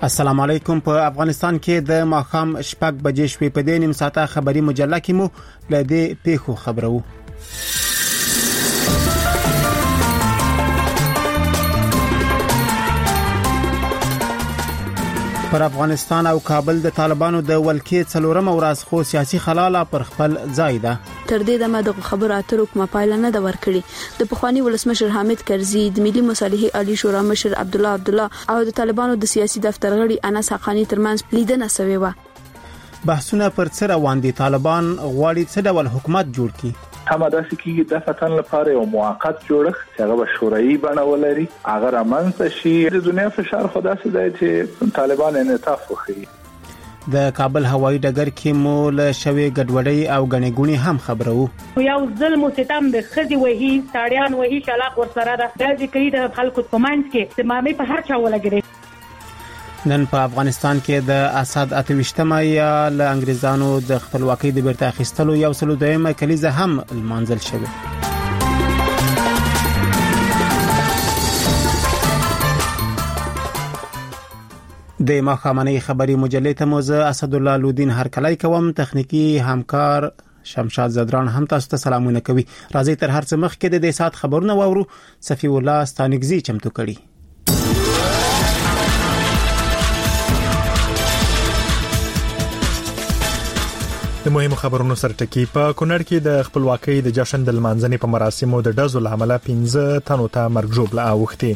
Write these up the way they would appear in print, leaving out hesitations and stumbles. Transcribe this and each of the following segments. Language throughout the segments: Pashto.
السلام علیکم. په افغانستان کې د ماښام شپږ بجې شوې. په دې نیم ساعته خبري مجله کې مو له دې پیښو خبرو. پر افغانستان او کابل د طالبانو د ولکې څلورم ورځ خو سیاسي خلاله پر خپل ځای ده. تر دې دمه د خبرو اترو کومه پایله نه ده ورکړې. د پخوانی ولسمشر حامد کرزي، د ملي مصالحې عالی شورا مشر عبدالله او د طالبانو د سیاسي دفتر غړي انس حقانی ترمنځ لیدنه شوې و. بحثونه پر څه روان دي؟ طالبان غواړي څه ډول حکومت جوړ کړي؟ همداسې کېږي د فتن لپاره یو موقت جوړښت چې هغه به شورایي بڼه ولري، هغه رامنځته شي. د دنیا فشار خو داسې دی چې طالبان انعطاف وښيي. د کابل هوایي ډګر کې مو له شوې ګډوډۍ او غنې ګونې هم خبرو. یو ظلم او ستم د خزي وهي ساړیان وهي شلاق ورسره ده. دا ذکر د خلکو په منځ کې د مامي په هر چا ولګري. نن په افغانستان کې د اسد 28مه یا له انګريزانو د خپلواکۍ د بیرته اخیستلو یو سلو دویمه کلیزه هم المنزل شوه. د ماښامنۍ خبري مجلې ته موزه اسد الله لودین هرکلای کوم. تخنیکی همکار شمشاد زدران هم تاسو ته سلامونه کوي. راځي تر هر څه مخکې د دې سات خبرونه واورو. صفی الله ستانګزی چمتو کړي. د مهمو خبرونو سره ټکی. په کونړ کې د خپلواکۍ د جشن د لمانځنې په مراسمو د ډزو له امله 15 تنو ته مرګ ژوبله اوښتې.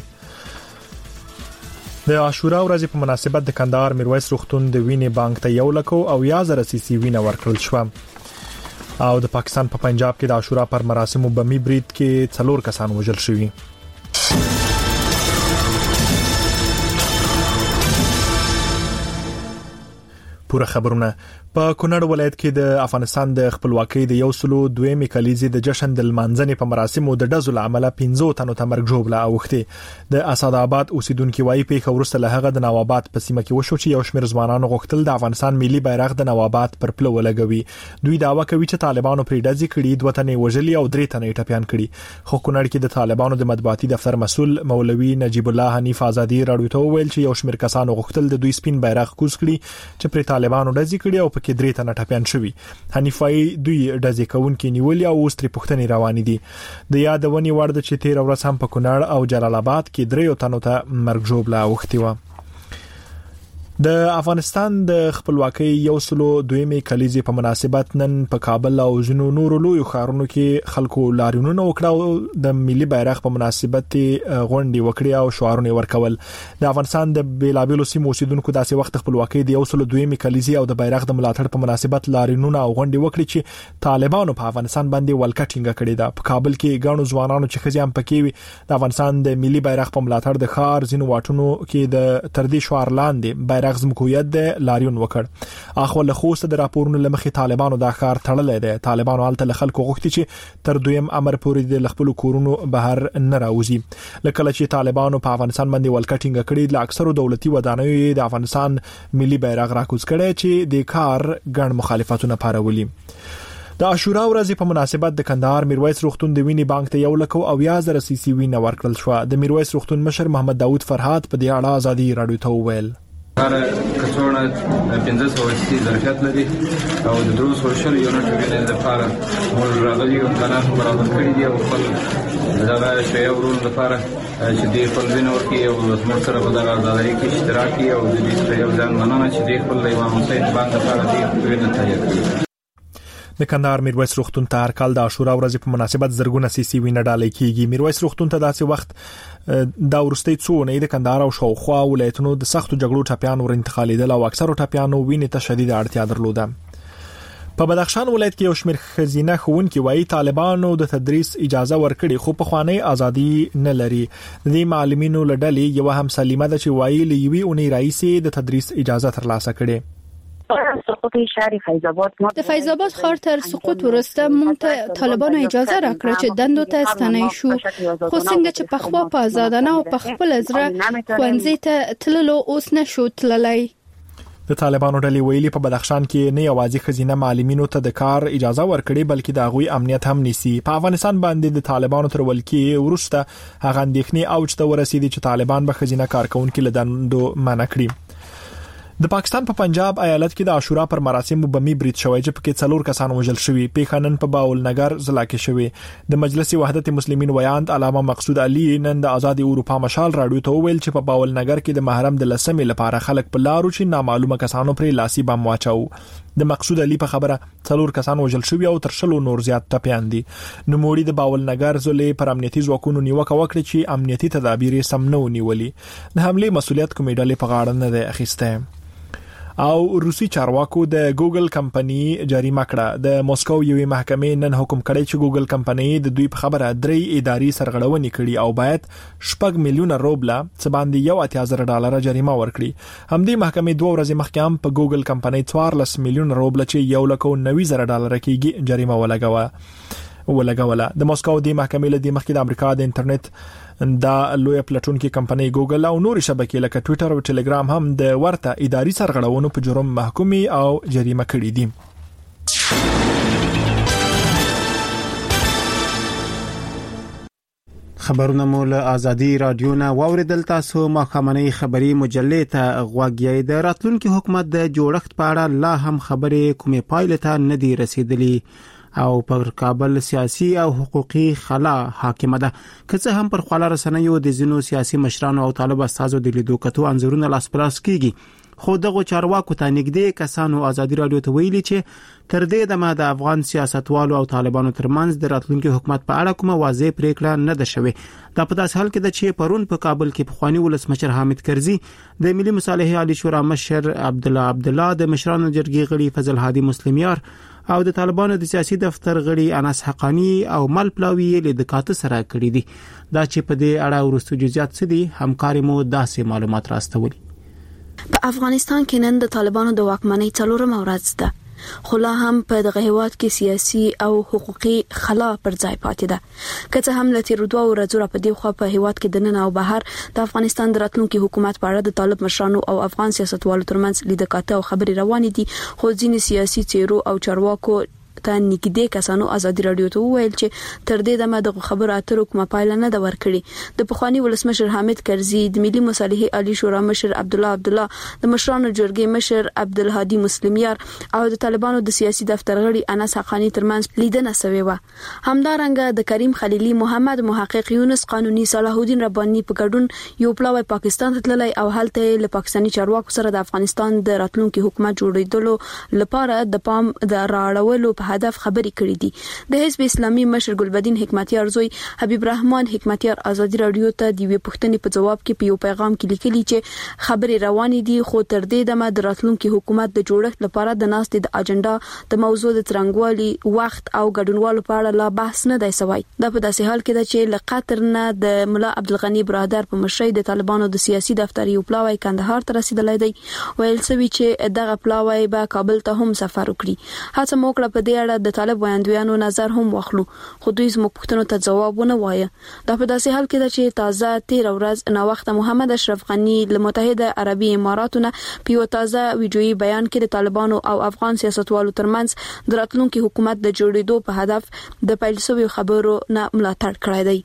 د عاشورا ورځې په مناسبت د کندهار میرویس روغتون د وینې بانک ته 1,000 سیسی وینه ورکړل شو. او د پاکستان په پنجاب کې د عاشورا پر مراسمو بمي برید کې 4 کسان وژل شوي. پوره خبرونه. په کونړ ولایت کې د افغانستان د خپلواکۍ د 102مې کلیزې د جشن د لمانځنې په مراسمو د ډزو له امله 15 تنو ته مرګ ژوبله اوښتې. د اسد آباد اوسیدونکو وايي پیښه وروسته له هغه د نواباد په سیمه کې وشو چې یو شمېر ځوانانو غوښتل د افغانستان ملي بیرغ د نواباد پر پلو ولګوي. دوی دعوا کوي چې طالبانو پرې ډزې کړي، 2 تنې وژلي او 3 تنې ټپيان کړي. خو کونړ کې د طالبانو د مطبوعاتي دفتر مسؤل مولوي نجیب الله حنیف آزادي راډیو ته وویل چې یو شمېر کسانو غوښتل د دوی سپین بیرغ کوز کړي چې پر طالبانو ډزې کړي او پکې 3 تنه ټپيان شوي. حنیفای دوی ډزې کوونکي نیولې او اوس ترې پوښتنې روانې دي. د یادونې وړ ده چې 13 ورځ هم په کونړ او جلال آباد کې 3 تنو ته مرګ ژوبله اوښتې و. د افغانستان د خپلواکۍ 102مې کلیزې په مناسبت نن په کابل او ځینو نورو لویو ښارونو کې خلکو لاریونونه وکړه او د ملي بیرغ په مناسبت غونډې وکړې او شعارونه ورکول. د افغانستان د بیلابیلو سیمو اوسیدونکو داسې وخت خپلواکۍ د 102مې کلیزې او د بیرغ د ملاتړ په مناسبت لاریونونه او غونډې وکړي چې طالبانو په افغانستان باندې ولکټینګ کړې ده. په کابل کې غاڼو ځوانانو چې خزي هم پکې وي د افغانستان د ملي بیرغ په ملاتړ د ښار ځینو واټونو کې د تر دې شعار لاندې بیرغ زموږ د لاریون وکړ. اخو له خوسته د راپورونو لمخې طالبانو دا ښار تړلې ده. طالبانو حالت له خلکو غوښتي چې تر دویم امر پورې د خپل کورونو بهر نه راوځي. لکه چې طالبانو په افغانستان باندې ولکټینګ کړي، ل اکثرو دولتي ودانیو د افغانستان ملي بیرغ راکوز کړي چې د کار ګڼ مخالفتونه پارولي. د عاشورا ورځې په مناسبت د کندهار میرویس روغتون د وینې بانک ته 1,000 سیسی وینه ورکړل شو. د میرویس روغتون مشر محمد داوود فرهاد په دې اړه ازادي راډیو ته وویل هر کڅوړه 1500 سیسی ظرفیت لري او د 200 یونټ وینې لپاره موږ راغلي او امکانات برابر کړي دي او خپل دغه شی ورول لپاره چې د خپل وینې ورکي او موږ سره په دغه ځای کې اشتراک کوي او د دې یو ځان مننه چې د خپل لیوان حسین باندې لپاره د وینې تیار کړي. د کندهار میرویس روغتون ته هر کال د عاشورا ورځې په مناسبت زرګونه سیسی وینه ډالۍ کیږي. میرویس روغتون ته داسې وخت دا ورستۍ څونه د کندهار او شاوخوا ولایتونو د سختو جګړو ټپيان ور انتقالیدل او اکثرو ټپيانو وینې ته شدید اړتیا درلوده. په بدخشان ولایت کې یو شمېر خزینه ښوونکي وايي طالبانو د تدریس اجازه ورکړي خو په خوانی ازادي نه لري. د دې معلمینو لړلې یو هم سلیمه ده چې وايي لوي اونۍ رئیس د تدریس اجازه ترلاسه کړي. د فیض آباد ښار تر سقوط وروسته موږ ته طالبانو اجازه راکړه چې دندو ته ستنې شو، خو څنګه چې په خوا په آزادانه او په خپل زړه ښوونځي ته تللو اوس نشو تللی. د طالبانو ډلې ویلي په بدخشان کې نه یوازې خزینه معلمینو ته د کار اجازه ورکړي بلکې د هغوی امنیت هم نیسي. په افغانستان باندې د طالبانو تر ولکې وروسته هغه اندېښنې اوج ته ورسېدي چې طالبان به خزینه کارکونکو له دندو منع کړي. د پاکستان په پنجاب ایالت کې د عاشورا پر مراسمو بمي برید شوی چې پکې 4 کسان وژل شوي. پیښنن په باولنګر ضلع کې شوی. د مجلس وحدت مسلمین ویاند علامه مقصود علي نن د آزاد اروپا مشال راډیو ته ویل چې په باولنګر کې د محرم د لسمې لپاره خلک په لارو چې نامعلومه کسانو پر لاسي بم واچو. د مقصود علي په خبره 4 کسان وژل شوي او تر 100 نور زیات ټپيان دي. نوموړي د باولنګر ضلع پر امنیتي ځواکونو نیوکه وکړه چې امنیتي تدابیر سم نه ونیولي. د حمله مسؤلیت کومې ډلې په غاړه نه ده اخیسته. او روسي چارواکو د ګوګل کمپنی جریمه کړه. د موسکو یوې محکمې نن حکم کړی چې ګوګل کمپنی د دوی په خبره 3 اداري سرغړونې کړي او باید 6 میلیون روبله څه باندې $1,000 جریمه ورکړي. همدې محکمې 2 ورځې مخکې هم په ګوګل کمپنی 14 میلیون روبله چې $190,000 کېږي جریمه ولګوله. د موسکو د محکمې له مخکې د امریکا د انټرنیټ دا لوی پلیټفارم کې کمپنی ګوګل او نور شبکې لکه ټوئیټر او ټلګرام هم د ورته اداري سرغړونو په جرم محکومي او جریمه کړي دي. خبرونه مول ازادي رادیو نه واوریدل. تاسو مخامنۍ خبری مجلې ته غوږی. د راتلونکي حکومت د جوړښت په اړه لا هم خبرې کومې پایلې ته نه دی رسیدلې او پر کابل سیاسي او حقوقي خلا حاکمه ده. که څه هم پر خلا رسنیو د زینو سیاسي مشرانو او طالب استازو د لیدو کتو انځورونه لاسپراس کیږي. خو دغه چارواکو ته نږدې کسانو ازادي رادیو ته ویلي چې تر دې دمه د افغان سیاستوالو او طالبانو ترمنځ د راتلونکي حکومت په اړه کومه واضح پریکړه نه ده شوې. دا په داس حال کې ده چې پرون په کابل کې پخوانی ولسمشر حامد کرزي، د ملي مصالحې عالی شورا مشر عبدالله، د مشرانو جرګې غړي فضل هادي مسلمیار او د طالبانو د سیاسي دفتر غړي انس حقانی او مل پلاوی له دکاتو سره کړی دي. دا چې په دې اړه ورستو جزئیات څه دي همکاري مو داسې معلومات راستولي. په افغانستان کې نن د طالبانو د واکمنۍ 4 ورځ ده، خو لا هم په دغه هیواد کې سیاسي او حقوقي خلا پر ځای پاتې ده. که څه هم لته رودوا ورځو را په دی خو په هیواد کې د نن او بهر د افغانستان د راتلونکي حکومت په اړه د طالب مشرانو او افغان سیاستوالو ترمنځ لیدکاته او خبري روانې دي. خو ځینې سیاسي چیرو او چارواکو ته نږدې کسانو ازادي رادیو ته ویل چې تر دې دمه د خبرو اترو کومه پایله نه ده ورکړې. د پخوانی ولسمشر حامد کرزي، د ملي مصالحې عالی شورا مشر عبدالله، د مشرانو جرګې مشر عبدالهادي مسلمیار او د طالبانو د سیاسي دفتر غړي انس حقانی ترمنځ لیدنه شوې و. همدارنګه د کریم خلیلی، محمد محقق یونس قانوني، صلاح الدین رباني په ګډون یو پلاوی پاکستان ته تللی او هلته له پاکستاني چارواکو سره د افغانستان د راتلونکي حکومت جوړېدلو لپاره د پام د راړولو په هدف خبري کړې دي. د حزب اسلامي مشر ګلبدین حکمتیار زوی حبیب رحمان حکمتیار ازادي رادیو ته د وی پښتنې په جواب کې په یو پیغام کې لیکلي چې خبري روانې دي، خو تر دې دمه د راتلونکي حکومت د جوړښت لپاره د ناستې د اجنډا د موضوع د ترنګوالي وخت او ګډونوالو په اړه لا بحث نه دی شوی. دا په داسې حال کې ده چې له قطر نه د مولا عبدالغنی برادر په مشرۍ د طالبانو د سیاسي دفتر یو پلاوی کندهار ته رسیدلی دی. ویل شوی چې دغه پلاوی به کابل ته هم سفر وکړي. هڅه موکړه په دې اړه د طالب ویاندویانو نظر هم واخلو، خو دوی زموږ پوښتنو ته ځواب ونه وایه. دا په داسې حال کې ده چې تازه 13 ورځ نا وخت محمد اشرف غنی له متحده عربي اماراتو نه په یو تازه ویډیويي بیان کې د طالبانو او افغان سیاستوالو ترمنځ د راتلونکي حکومت د جوړېدو په هدف د پیل شویو خبرو نه ملاتړ کړی دی.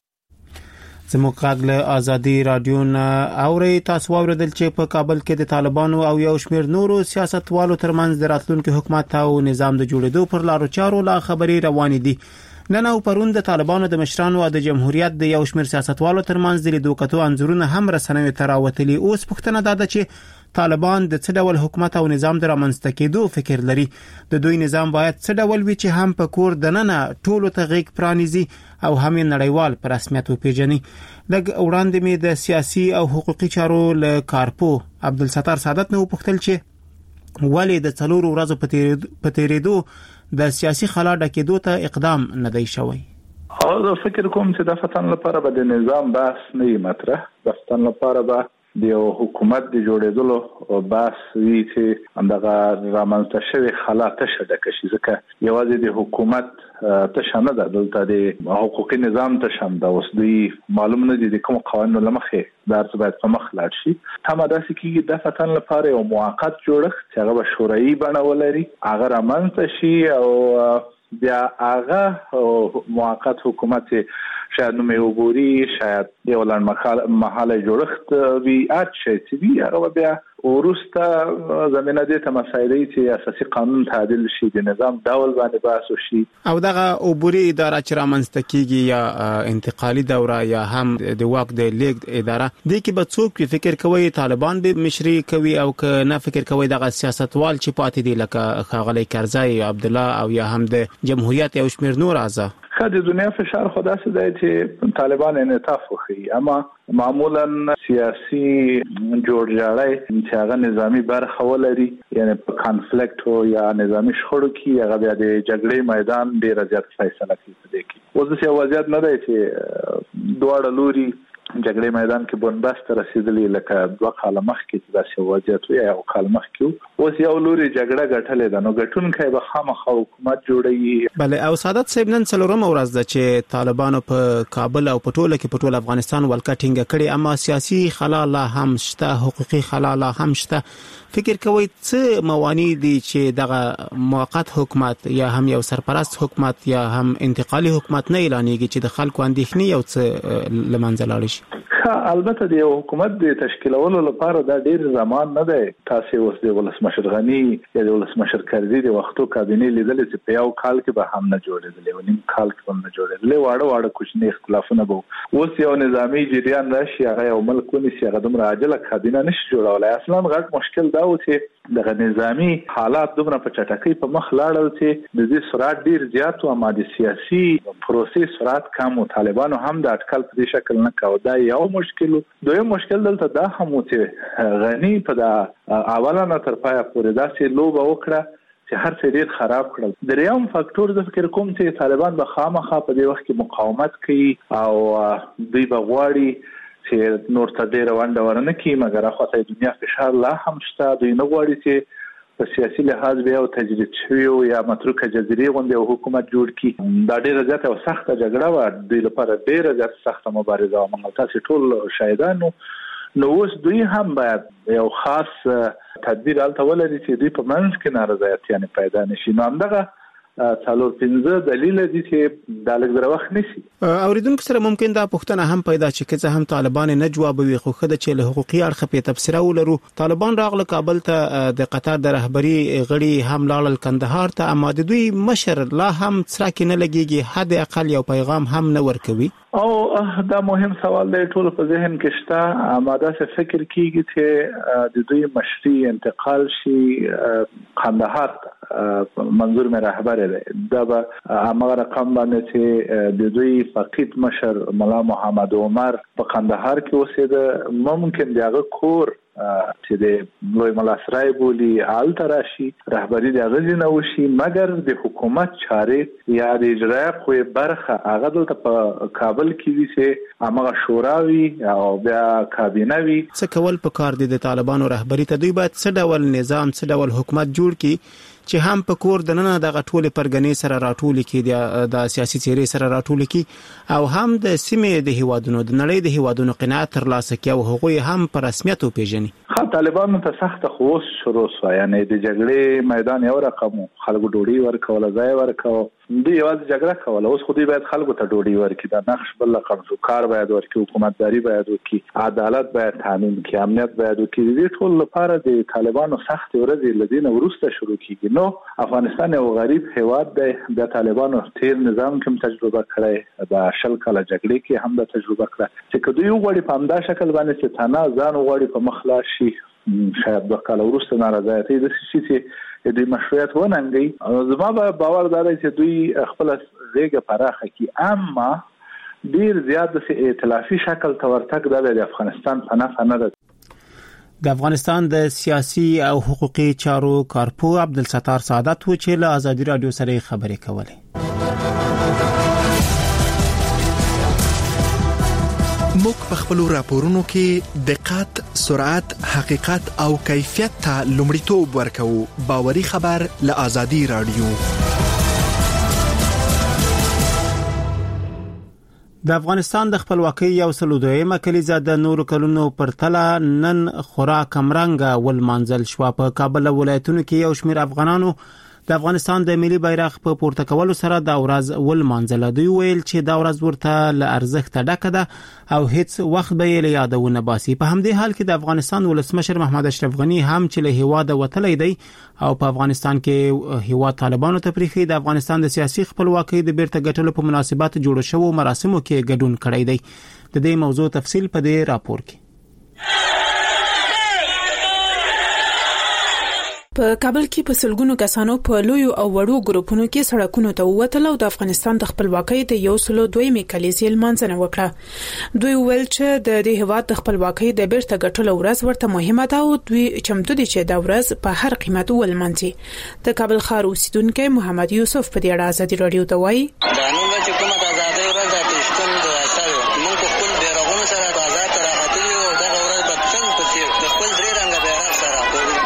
زموږ غږ له ازادي رادیو نه اوري. تاسو واوریدل چې په کابل کې د طالبانو او یو شمېر نورو سیاستوالو ترمنځ د راتلونکي حکومت او نظام د جوړېدو پر لارو چارو لا خبري روانې دي. نن او پرون د طالبانو د مشرانو او د جمهوریت د یو شمېر سیاستوالو ترمنځ د لیدو کتو انځورونه هم رسنیو ته راوتلي. اوس پوښتنه ده چې طالبان د څه ډول حکومت او نظام د رامنځته کېدو فکر لري. د دوی نظام باید څه ډول وي چې هم په کور دننه ټولو ته غېږ پرانیزي او هم نړیوال پر رسمیت وپیژني. لږ وړاندې مې د سیاسي او حقوقي چارو له کارپو عبدالستار سعادت نه وپوښتل چې ولې د 4 ورځو په تیریدو د سیاسي خلا ډکېدو ته اقدام نه دی شوی. زه فکر کوم چې د فتن لپاره به د نظام بحث نه مطرح، د فتن لپاره به د حکومت د جوړېدلو بحث وی چې همدغه رامنځته شوی خلا تشه ډکه شي. ځکه یوازې د حکومت تشه نه ده، دلته د حقوقي نظام تشه ده. اوس دوی معلوم نه دي د کوم قوانینو له مخې دا څه باید په مخ لاړ شي. تمه داسې کېږي د فتن لپاره یو موقت جوړښت چې هغه به شورایي بڼه ولري، هغه رامنځته شي او بیا هغه موقت حکومت شاید نو عبوري شاید یو لړ محاله جوړښت وی اچ چې دی هغه بیا ورسته زمينه دې ته مسایلې چې اساسي قانون تعدیل شي د نظام ډول باندې بحث وشي او دغه عبوري اداره چې رامنځته کیږي یا انتقالي دوره یا هم د واک د لیګ اداره د کی به څوک فکر کوي طالبان به مشري کوي او که نه فکر کوي دغه سیاستوال چې پاتې دي لکه خاغلی کرزی عبد الله او یا هم د جمهوریت او شمیر نور اعضاء د دنیا فشار خدا څه دی چې طالبان انعطاف وکړي اما معمولا سیاسي جوړجاړی چې هغه نظامی برخه ولري یعنی په کانفلیکټ او یا نظامی شخړو کې هغه بیا د جګړې میدان ډیر زیات فیصله کوي اوس د وضعیت نه دی چې دواړه لوري جګړې میدان کې بنبست رسیدلې لکه دوه کال مخکې داسې وضعیت وي او کال مخکې اوس یو لوري جګړه ګټلې ده نو ګټونکي به خامخا حکومت جوړوي بله او سعادت صاحب نن څلورم ورځ ده چې طالبانو په کابل او په ټوله کې په ټول افغانستان ولکه ټینګه کړې اما سیاسي خلا لا هم شته حقوقي خلا لا هم شته فکر کوي څه موانع دي چې دغه موقت حکومت یا هم یو سرپرست حکومت یا هم انتقالي حکومت نه اعلانېږي چې د خلکو اندېښنې یو څه لمنځه لاړ شي البته د حکومت د تشکیلولو لپاره دا ډیر زمان نه دی تاسو اوس د ولسمشر غنی یا د ولسمشر کرزی د وختو کابینه لیدل چې په یو کال کې به هم نه جوړېدل او نیم کال کې هم نه جوړېدل واړه کوچني اختلافونه به اوس یو نظامی جریان راشي هغه یو ملکونی سی هغه دومره عاجله کابینه نشي جوړولای اصلا غټ مشکل دا و چې دغه نظامی حالات دومره په چټکۍ په مخ لاړل چې د دې سرعت ډیر زیات او مادي سیاسي پروسې سرعت کم او طالبانو هم د اټکل په دې شکل نه کاوه دا یو مشکل دویم مشکل دلته دا هم چې غنی په دا اوله تر پایه پورې داسې لوبه وکړه چې هر څه ډیر خراب کړل دریم فاکتور د فکر کوم چې طالبان به خامخا په دې وخت کې مقاومت کوي او دوی به غواړي چې نور ته ډیر وانډه ورنه کوي مګر خو دنیا فشار لا هم شته دوی نه غواړي چې په سیاسي لحاظ به او تجرید شوی یا متروکه جزیره غونډه او حکومت جوړ کړي دا ډیره زیاته او سخته جګړه و دوی لپاره ډیره زیاته سخته مبارزه او موږ تاسو ټول شاهدانو نو اوس دوی هم باید یو خاص تدبیر الته ولري چې دوی په منځ کې نارضایت یعنی پیدا نشي نو همدغه څلور پنځه دلیل دي چې د لږ دره وخت نشي اوریدونکو سره ممکن دا پوښتنه هم پیدا شي چې هم طالبان نه جوابوي خو خدای چې له حقوقي اړخ په تفسیر ولرو طالبان راغله کابل ته د قطر د رهبری غړي هم لاړل کندهار ته اما د دوی مشر لا هم څرکه نه لګيږي حد اقل یو پیغام هم نه ورکوي او دا مهم سوال دی ټول په ذهن کې شته اما دا څه فکر کیږي چې د دوی مشري انتقال شي کندهار منظور مې رهبر دی دا به امر رقم باندې چې د دوی فقید مشر مولا محمد عمر په کندهار کې اوسېده ممکن دغه کور چې د لوی ملاسرای بولی آل تراشي رهبری د غزنه وشي مګر د حکومت چارې یا د اجرا خو برخه هغه دلته په کابل کې وي چې هغه شوراوي او بیا کابینه وي څه کول په کار دي د طالبانو رهبری ته دوی باید څه ډول نظام څه ډول حکومت جوړ کړي چې هم په کور د نن دغه ټوله پرګنې سره راټول کې د سیاسي چیرې سره راټول کې او هم د سیمې د هیوادونو د نړۍ د هیوادونو قناعت ترلاسه کوي او هغه هم په رسمیت وپیژني طالبانو ته سخت خوښ شروع شو یعنی د جګړې میدان یو رقم خلکو ډوډۍ ورکول ځای ورکول دوی یوازې جګړه کوله اوس خو دوی باید خلکو ته ډوډۍ ورکړي دا نقش بل رقم شو کار باید ورکړي حکومتداري باید وکړي عدالت باید تامین کړي امنیت باید وکړي دې ټول لپاره د طالبانو سخت ورځې لدینه ورسته شروع کیږي نو افغانستان یو غریب هیواد دی د طالبانو تیر نظام کوم تجربه کړی د شل کاله جګړې کې هم د تجربه کړه چې دوی وګړي په همدا شکل باندې چې تنه ځان وګړي په مخلا شي شاید د کال ورسته نارضایتي د سیاسي د مشروعیت وننګي زما باور دی چې دوی خپل غیږه پراخه کی اما ډیر زیات د ائتلافي شکل تورتک د افغانستان په نفع نه ده د افغانستان د سیاسي او حقوقي چارو کارپو عبدالستار سعادت و چې له ازادي رادیو سره خبرې کولې موږ په خپل راپورونو کې دقت، سرعت، حقیقت او کیفیت ته لومړیتوب ورکوو. باوري خبر له ازادي رادیو. د افغانستان د خپلواکۍ یو سلودویمه کلیزه د نورو کلونو پر تله نن خورا کمرنګه ول منزل شو په کابل ولایتونو کې یو شمیر افغانانو د افغانستان د ملي بیرغ په پورته کولو سره دا ورځ ولمانځله. دوی ویل چې دا ورځ ورته له ارزښت ډکه ده او هیڅ وخت به یې له یادونه باسي. په همدې حال کې د افغانستان ولسمشر محمد اشرف غنی هم چې له هیواده وتلی دی او په افغانستان کې هیواد طالبانو ته پریخي د افغانستان د سیاسي خپلواکۍ د بیرته ګټلو په مناسبت جوړ شوو مراسمو کې ګډون کړی دی. د دې موضوع تفصیل په دې راپور کې. په کابل کې په سلګونو کسانو په لویو او وړو ګروپونو کې سړکونو ته ووتل او د افغانستان د خپلواکۍ د 102 کلیزې لمانځنه وکړه. دوی ویل چې د دې هیواد د خپلواکۍ د بیرته ګټلو ورځ ورته مهمه ده او دوی چمتو دي چې دا ورځ په هر قیمت ولمانځي. د کابل ښار اوسیدونکو محمد یوسف په دې اړه ازادي رادیو ته وایي: قانون چې کومه د ازادۍ ورځ د پښتون د اثر موږ خپل بیرغونه سره د آزاد راغلي او د ورځ په څنګه په خپل درې رنګ بیرغ سره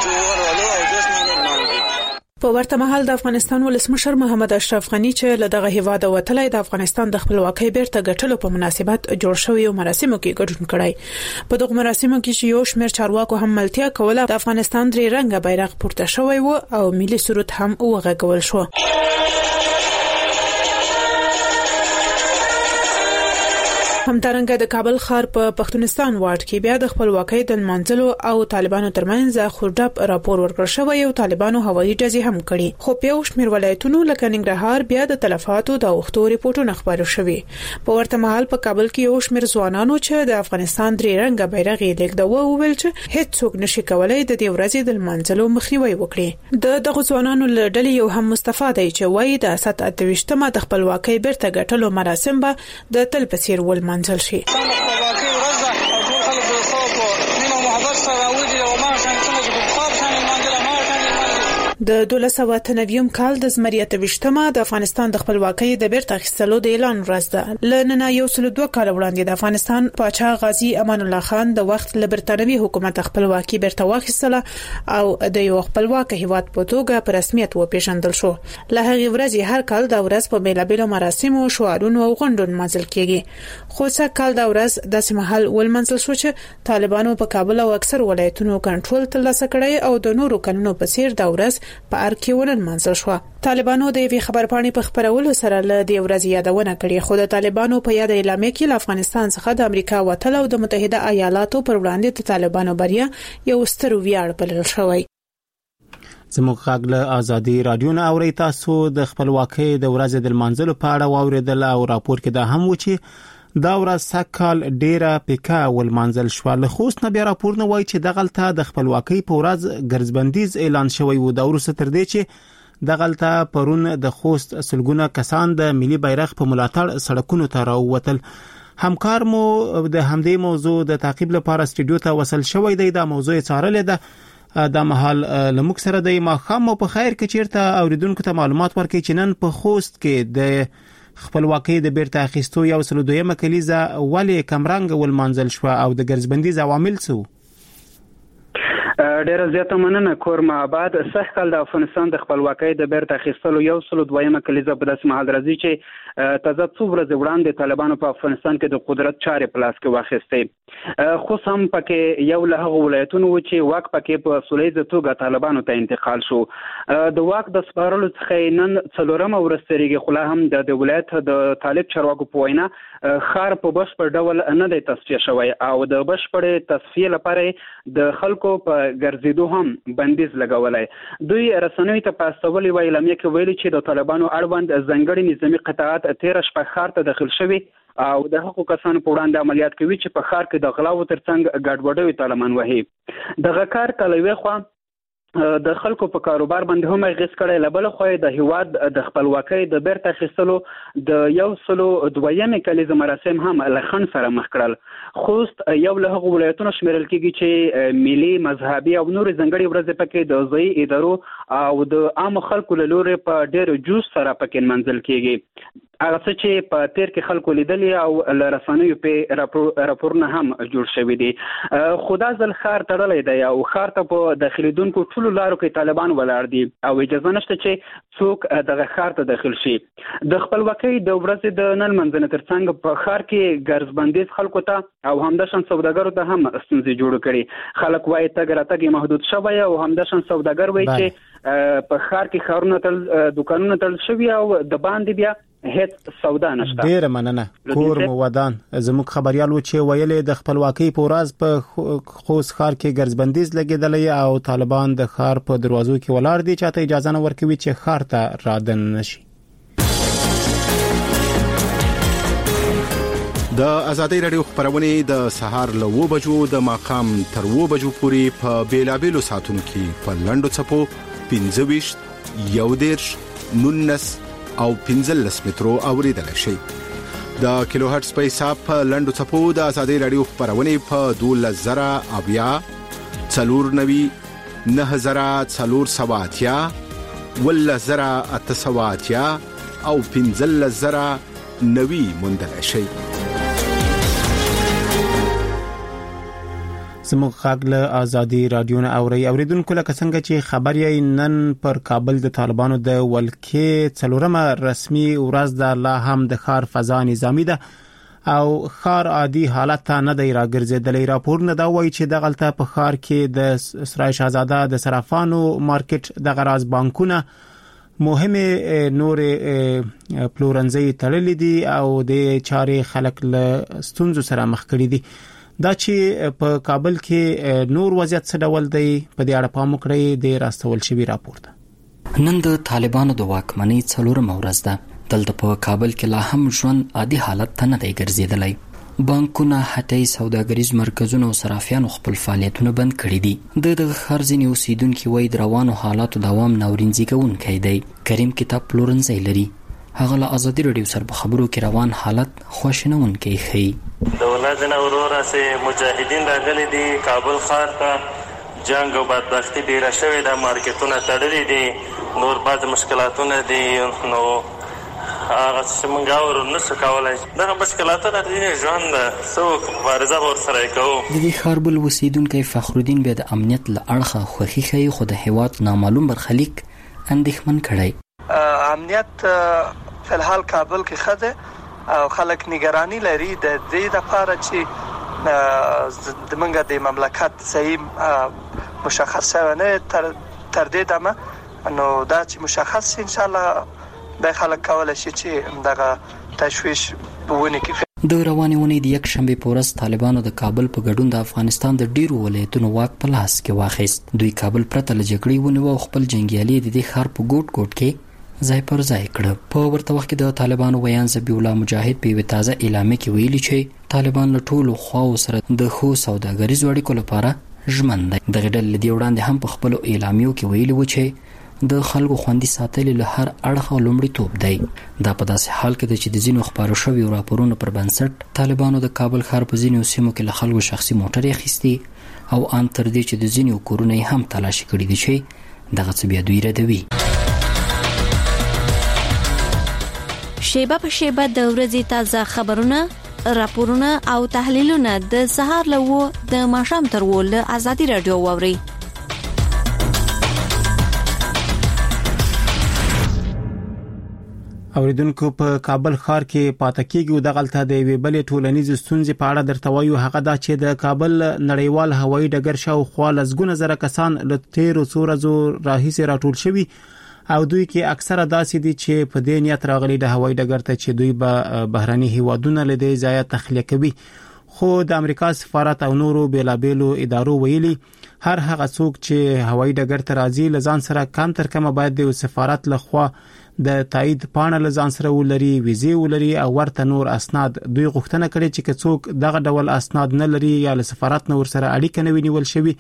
په ورته مهال د افغانستان ولسمشر محمد اشرف غنی چې له دغه هیواده وتلی د افغانستان د خپلواکۍ بیرته ګټلو په مناسبت جوړ شوی مراسمو کې ګډون کړی. په دغه مراسمو کې چې یو شمېر چارواکو هم ملتیا کوله، د افغانستان درې رنګه بیرغ پورته شوی و او ملي سرود هم وغږول شو. همدارنګه د کابل ښار په پښتونستان وارډ کې بیا د خپلواکۍ د منځلو او طالبانو ترمنځ خوردب راپور ورکړ شوی او طالبانو هوایي ډزې هم کړي. خو په یو شمېر ولایتونو لکه ننګرهار بیا د تلفاتو د اوښتو ریپورتونه خبرو شوي. په ورته مهال په کابل کې یو شمېر ځوانانو چې د افغانستان درې رنګه بیرغ یې لیږداوه وویل چې هیڅوک نشي کولای د دې ورځې د منځلو مخنیوي وکړي. د دغه ځوانانو له ډلې یو هم مصطفی دی چې وایي د 28مه د خپلواکۍ بیرته ګټلو مراسم به د تل په څیر ولمانځل شي. د 2009 کال د زمری 28مه د افغانستان د خپلواکۍ د بیرته اخیستلو د اعلان ورځ ده. لننه یو سل 2 کال وړاندې د افغانستان پاچا غازی امان الله خان د وخت له برتانوي حکومت خپلواکي بیرته واخیستله او د یو خپلواک هیواد په توګه په رسمیت وپیژندل شو. له هغې ورځې هر کال د ورځ په بیلابیلو مراسمو، شعارونو او غونډو منځل کیږي. خو څه کال د ورځ داسې محل ولمنځل شو چې طالبانو په کابل او اکثر ولایتونو کنټرول ترلاسه کړی او د نورو کلونو په څیر د ورځ په ارکه ولمنځل شو. طالبانو د یوې خبرپاڼې په خبرولو سره له دې ورځې یادونه کړې، خو د طالبانو په یاد اعلامیه کې له افغانستان څخه د امریکا وتل او د متحده ایالاتو پر وړاندې د طالبانو بریا یو ستر ویاړ بلل شوی. زموږ غږ له ازادي رادیو نه اوري. تاسو د خپلواکۍ د ورځې د لمانځلو په اړه واوریدل او راپور کې دا هم و چې دا ورځ سکهال ډیره پیکا ولمانځل شو. له خوست نه بیا راپور نه وایي چې دغلته د خپلواکۍ په ورځ ګرځبندیز اعلان شوی و. دا وروسته تر دې چې دغلته پرون د خوست سلګونه کسان د ملي بیرغ په ملاتړ سړکونو ته راووتل. همکار مو د همدې موضوع د تعقیب لپاره استودیو ته وصل شوی دی. دا موضوع څارلې ده د محل لمک سره د ماخام په خیر کې چیرته اوریدونکو ته معلومات ورکړي چې نن په خوست کې د خپلواکۍ د بیرته اخیستو 102مه کلیزه ولې کمرنګ ولمانځل شو او د ګرځبندیز عوامل څه؟ ډیره زیاته مننه کورما آباد. سږ کال د افغانستان د خپلواکۍ د بیرته اخیستلو 102مه کلیزه په داسې مهال راځي چې تازه څو ورځې وړاندې طالبانو په افغانستان کې د قدرت چارې په لاس کې واخیستې. خو هم پکې یو له هغو ولایتونو چې واک پکې په سولیزه توګه طالبانو ته انتقال شو. د واک د سپارلو څخه نن 4مه ورځ تیریږي، خو لا هم د ولایت د طالب چارواکو په وینا ښار په بشپړ ډول نه دی تصفیه شوی او د بشپړ تصفیه لپاره د خلکو په ګرځېدو هم بندیز لګولای. دوی رسنیو ته په استولې ویلامه کې ویلي چې د طالبانو اړوند ځنګړي نظامی قطاعات 13 شپه ښار ته داخل شوي او د حقوقو کسانو په وړاندې عملیات کوي چې په ښار کې د غلاو ترڅنګ ګډوډوي طالبان وهي. دغه کار کلوي خو د خلکو په کاروبار باندې هم اغیز کړی. لبل خو د هیواد د خپلواکۍ د بیرته اخیستلو د 102مه کلیزه مراسم هم لخن سره مخ کړل. خوست یو له هغو ولایتونو شمیرل کېږي چې ملي، مذهبي او نور ځنګړي ورځې پکې د ځای ادارو او د عام خلکو له لوري په ډېر جوش سره پکې منځل کېږي. هغه څه چې په تیر کې خلکو لیدلې او لرسانیو په راپورونه هم جوړ شوی دي. خدا ځل خار تړلې دی او خار ته په داخليدونکو ټولو لارو کې طالبان ولاړ دي او اجازه نشته چې څوک دغه خار ته داخل شي. د خپلواکۍ د ورځې د نن منځنه ترڅنګ په خار کې ګرځبندیز خلکو ته او همداشان سوداګرو ته هم ستونزې جوړ کړي. خلک وايي تګ راتګ محدود شوی او همداشان سوداګر وايي چې په خار کې خارونه تل دکانونه تل شوی او د باندې بیا هیڅ سودا نشته. ډیر مننه. کور مو ودان. زموږ خبريال و چې ویلې د خپلواکۍ په ورځ په خوست ښار کې ګرځبندیز لګیدلې او طالبان د ښار په دروازو کې ولاړ دي چې ته اجازه نه ورکوي چې ښار ته رادن نشي. د ازادي رادیو خبرونه د سهار له 2 بجو د ماقام تر 2 بجو پورې په بیلابېلو ساعتونو کې په لندو چپو 25 11 19 او 15 مترو اوریدل شي. د کیلو هرتز په حساب په لندو چپو د ازادي رادیو خبرونه په 12000 اویا 490 9480 ولزرا اتسواتیا او 15090 مندل شي. زموږ غږ له ازادي رادیو نه اوریدونکو لکه څنګه چې خبر یې نن پر کابل د طالبانو د ولکې څلورمه رسمي ورځ د لا هم د ښار فضا نظامی ده او ښار عادي حالت ته نه دی راګرځیدلی. راپورونه دا وایي چې د غلطه په ښار کې د سرای شاهزاده د صرافانو مارکیټ د غراز بانکونه مهمه نور پلورنځي تړلې دي او د چارې خلک له ستونزو سره مخ کړي دي. دا چې په کابل کې نور وضعیت څه ډول دی په دې اړه پام وکړئ د راستول شوی راپور ده. نن د طالبانو د واکمنۍ څلورمه ورځ ده. دلته په کابل کې لا هم ژوند عادي حالت ته نه دی ګرځیدلی. بانکونه، هټۍ، سوداګریز مرکزونه او صرافیانو خپل فعالیتونه بند کړي دي. د ښار ځینې اوسیدونکي وایي د روانو حالاتو دوام ناورینځي کوونکی دی. کریم کتاب پلورنځی لري. هغه له ازادي رادیو سره په خبرو کې روان حالت خوشنونکی ښيي. د ولادت اورورا سه مجاهدین راغلي دي کابل ښار ته. جنگ او بدبختی ډیره شوې ده. مارکیټونه تړلي دي. نور بعض مشکلاتونه دي. نو هغه چې موږ ورنسو کولای دغه مشکلاتونه د ژوند څوک مبارزه ورسره کوو. د دې ښار بل اوسیدونکی فخرالدین بیا د امنیت له اړخه خوښي ښيي خو د هیواد نامعلوم برخلیک اندېښمن کړی. امنیت په الحال کابل کې خده او خلک نگرانی لري د دې لپاره چې د منګه د مملکت صحیح مشخصه نه تر دې دمه نو دا چې مشخص ان شاء الله د خلک کولای شي چې دغه تشویش بونه کې. د روانې د یک شنبه په ورځ طالبانو د کابل په ګډون د افغانستان د ډیرو ولایتونو واک په لاس کې واخیست. دوی کابل پرته له جګړې ونیو او خپل جنگیالي د دې ښار په ګوټ ګوټ کې ځای پر ځای کړ. په ورته وخت کې د طالبانو ویان ذبیح الله مجاهد په یوه تازه اعلامیه کې ویلي چې طالبان له ټولو خواو سره د ښو سوداګریزو اړیکو لپاره ژمن دي. دغه ډلې له دې وړاندې هم په خپلو اعلامیو کې ویلي و چې د خلکو خوندي ساتل له هر اړخه لومړیتوب دی. دا په داسې حال کې چې د ځینو خبرو شویو راپورونو پر بنسټ طالبانو د کابل ښار په ځینو سیمو کې له خلکو شخصي موټر اخیستي او ان تر دې چې د ځینو کورونه هم تلاشي کړي دي چې دغه څه بیا دوی ردوي. شیبه په شیبه د ورځې تازه خبرونه، راپورونه او تحلیلونه د سهار له 2 د ماښام تر 2 له ازادي رادیو واوري. اوریدونکو په کابل ښار کې پاتې کېږي د غلطه د وی بلې ټولنیز ستونزې په اړه درته وایو. هغه دا چې د کابل نړیوال هوایي ډګر شاوخوا لسګونه زره کسان له تیرو څو ورځو راهیسې راټول شوي او دوی کې اکثره داسې دي چې په دې نیت راغلي د هوایي ډګر ته چې دوی به بهراني هیوادونه له دې ځای تخلیه کوي. خو د امریکا سفارت او نورو بیلابېلو ادارو ویلي هر هغه څوک چې هوایي ډګر ته راځي لزان سره کم تر کمه باید د سفارت لخوا د تایید پاڼه لزان سره ولري، ویزه ولري او ورته نور اسناد. دوی غوښتنه کړې چې څوک دغه ډول اسناد نه لري یا له سفارت نور سره اړیکه نه ونیول شوی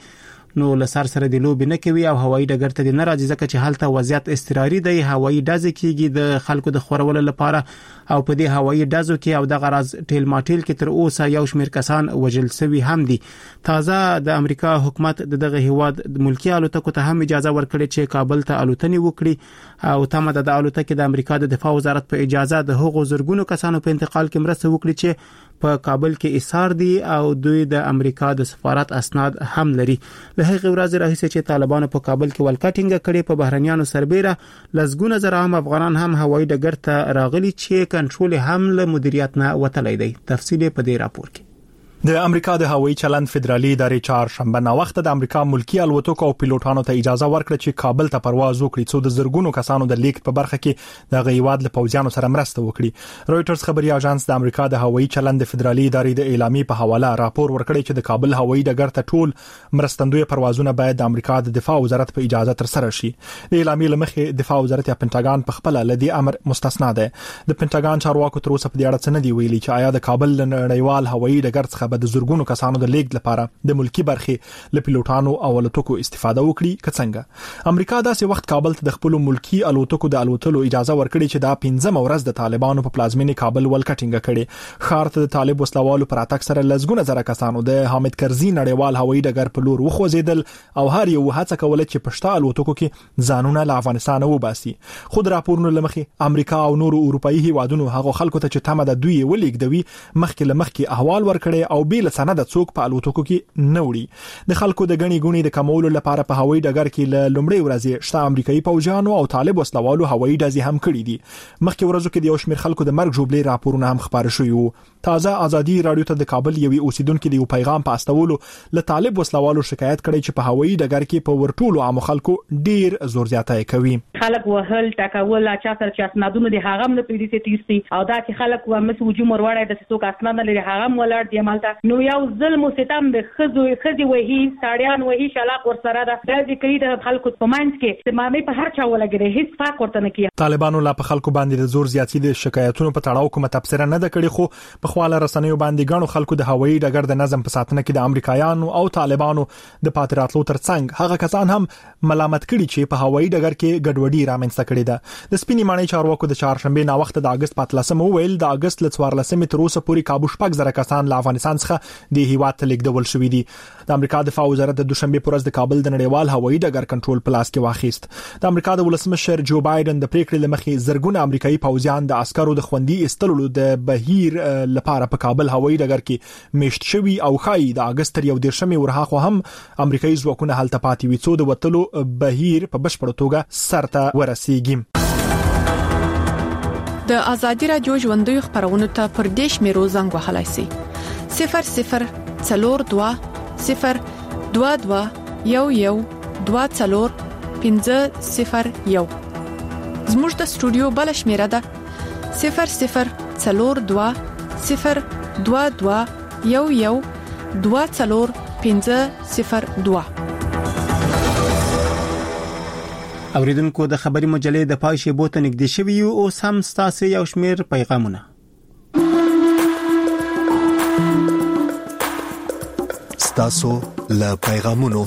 نو لسر سره د لوب نه کوي او هوایي ډګر ته نه راځي ځکه چې حالت وضعیت استقراري دی. هوایي ډزې کیږي د خلکو د خورولو لپاره او په دې هوایي ډزو کې او د غرض ټیل ماټیل کې تر اوسه یو شمېر کسان وژل شوي هم دي. تازه د امریکا حکومت دغه هیواد ملکی الوتکو ته هم اجازه ورکړي چې کابل ته الوتنې وکړي او تمه د الوتکې د امریکا د دفاع وزارت په اجازه د هغو زرګونو کسانو په انتقال کې مرسته وکړي چې په کابل کې ایثار دي او دوی د امریکا د سفارت اسناد هم لري. له هغه ورځې راهیسې چې طالبانو په کابل کې ولکټینګ کړي په بهرنیانو سربېره لزګونه زره هم افغانان هم هوایي ډګر ته راغلي چې کنټرول هم له مدیریت نه وتلی دی. تفصیل په دې راپور کې. د امریکا د هوایي چلند فدرالي ادارې چهارشنبه نا وخت د امریکا ملکی الوتکو او پیلوټانو ته اجازه ورکړه چې کابل ته پرواز وکړي څو د زرګونو کسانو د لیک په برخه کې د غیواد له پوځیانو سره مرسته وکړي. رويټرز خبري اژانس د امریکا د هوایي چلند فدرالي ادارې د اعلامیې په حواله راپور ورکړی چې د کابل هوایي ډګر ته ټول مرستندوی پروازونه باید د امریکا د دفاع وزارت په اجازه تر سره شي. د اعلامیې لمخې دفاع وزارت یا پنټاګان په خپل لدی امر مستثنا ده. د پنټاګان چارواکو تر اوسه په دې اړه څه نه دی ویلي چې آیا د کابل نړیوال هوایي ډګر څخه به د زرګونو کسانو د لیک لپاره د ملکی برخې له پیلوټانو او الوتکو استفاده وکړي که څنګه. امریکا داسې وخت کابل ته د خپل ملکی الوتکو د الوتلو اجازه ورکړي چې دا 15 ورځ د طالبانو په پلازمینه کابل ولکټینګ کړي. خار ته د طالب وسلوالو پر اتاک سره لزګونه زره کسانو د حامد کرزي نړیوال هوایي ډګر په لور وخوځیدل او هر یو هڅه کوله چې پښتا الوتکو کې ځانونه له افغانستان وباسي. خود راپورونه لمخې امریکا او نورو اروپאי هیوادونو هغه خلکو ته چې تمه د دوی ولیکدوي مخکې احوال ورکړي او بیل سند څوک په الوتکو کې نوړي. د خلکو د غني غونی د کمولو لپاره په هوایي ډګر کې له لومړۍ ورځې شته امریکایي پوځیانو او طالب وسلوالو هوایي ډزې هم کړې دي. مخکې ورځو کې د یو شمېر خلکو د مرګ جوړې راپورونه هم خبر شوي وو. تازه ازادي رادیو ته د کابل یوې اوسیدونکو د یو پیغام په استولو له طالب وسلوالو شکایت کړي چې په هوایي ډګر کې په ورټولو عام خلکو ډیر زور زیاتی کوي. خلک وهل ټاکول چا سره چې اسنادونه دي هغه هم په دې تیرسي او دا چې خلک ومس وجوم ورواړي د څوک اسناد لري هغه هم ولر دی مالته نو یو ظلم ستم د خزي وهي ساړیان وهي شلاق ور سره ده د کوي د خلکو په منځ کې تمامي په هر چا ولګري هیڅ فرق ورته نه کیه. طالبانو لا په خلکو باندې د زور زیاتی د شکایتونو په تړاو کومه تبصره نه ده کړې خو په خواله رسنیو باندې غنو خلکو د هوایي ډګر د نظم په ساتنه کې د امریکایانو او طالبانو د پاتراتلو ترڅنګ هغه کسان هم ملامت کړي چې په هوایي ډګر کې ګډوډي رامنځته کړې ده. د سپینې ماڼۍ چارواکو د چهارشنبه نا وخت د اگست 14 ویل د اگست ل 14 تر اوسه پورې کابو شپږ زره کسان له افغانستان څخه د هیواد ته لیږدول شوي دي. د امریکا دفاع وزارت د دوشنبه پر ورځ د کابل د نړیوال هوایي ډګر کنټرول پلاس کې واخیست. د امریکا د ولسمشر جو بایدن د پریکړې لمخې زرګونه امریکایي پوځیان د عسکرو د خوندي استلولو د بهیر لپاره په کابل هوایي ډګر کې میشت شوي او خای د اگست تر 11 ورهاخوا هم امریکایي ځواکونه هلته پاتې وي څو د وټلو بهیر په بشپړ توګه سرته ورسیږي. د ازادي رادیو ژوندۍ خبرونه ته پر دیش میرو زنګ وهلای شي 00 42 022 11 24 501 زموږ د سټوډیو بل شمیره ده 00 42 022 11 24 502. اوریدونکو د خبري مجلې د پای بوته نږدې شوی او سم ستاسو یو شمیر پیغامونه. ستاسو له پیغامونو.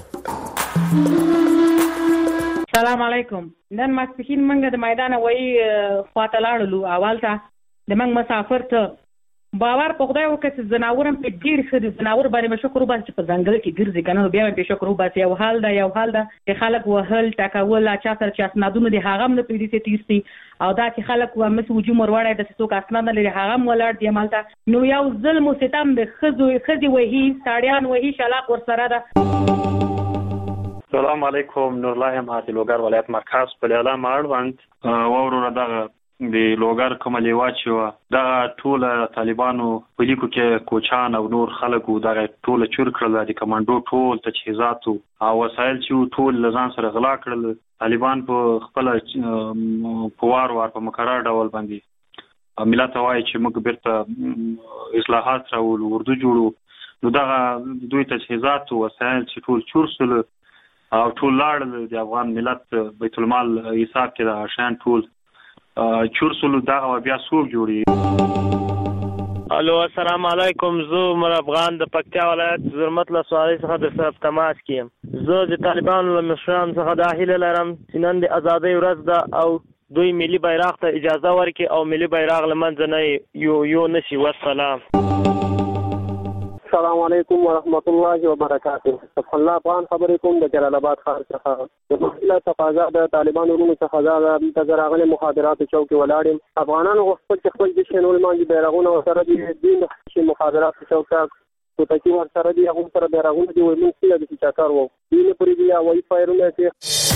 سلام علیکم. نن ماسپخین منګه د میدان وای خواته لاړلو اول ته د منګ مسافر ته باور په خدای وکړ چې زناورم په ډیر ښه زناور باندې شکر وباسي چې په ځنګل کې ګرځي کنه بیا په شکر وباسي یو حال دا چې خلک وهل ټاکول چا سره چې اسنادونه دي هغه هم په دې تیرسي او دا چې خلک ومس وجوم ورواړي د څوک اسناد لري هغه هم ولر دی مالته نو یو ظلم ستم د خزي وهي ساړیان وهي شلاق ور سره ده. السلام علیکم. نور الله یم د لوګر ولایت مرکز په اعلان اړوند وورونه دغه د لوګر کوم لیواچو دا ټول طالبانو په لیکو کې کوچان او نور خلکو دا ټول چور کړل د کمانډو ټول تجهیزات او وسایل چې ټول لزان سره غلا کړل. طالبان په خپل پوار په مقرر ډول باندې ملت وایي چې موږ بیرته اصلاحات راول ورته جوړو نو دا دوی تجهیزات او وسایل چې ټول چور سول او ټول لاړ د افغان ملت بیت المال حساب کې دا شان ټول چورسلو دا بیا سوق جوړي. الو السلام علیکم. زه عمر افغان د پکتیا ولایت زرمت له سوالي څخه د سره تماس کیم. زه د طالبانو له مشرانو څخه دا هیله لرم چې نن د ازادۍ ورځ ده او دوی ملي بیرغ ته اجازه ورکړي او ملي بیرغ له منځه نه یو نشي. والسلام. السلام علیکم ورحمت الله وبرکاته. صفح الله افغان خبرې کوم د جلال آباد ښار څخه. د محله تقاضا د طالبانو ورونو څخه دا د راغلي مخابراتو چوک ولاړم. افغانانو خپل د شنول مانجي بیرغونه سره دي د مخابراتو چوک تو تکي ور سره دي هغه سره بیرغونه دي وایي چې د چاکار وو دینه پرې دی او فایرونه دي.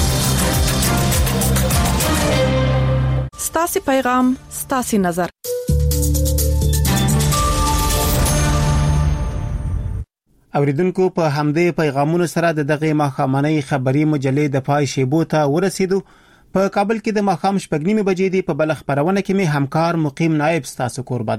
ستاسي پیغام ستاسي نظر. اوریدونکو په همدې پیغامونو سره د دغه ماخامنۍ خبری مجلې د پای شیبو ته ورسېدو. په کابل کې د ماخام 8:30 بجې دی په بل خبرونه کې می همکار مقیم نائب ستاسو قربان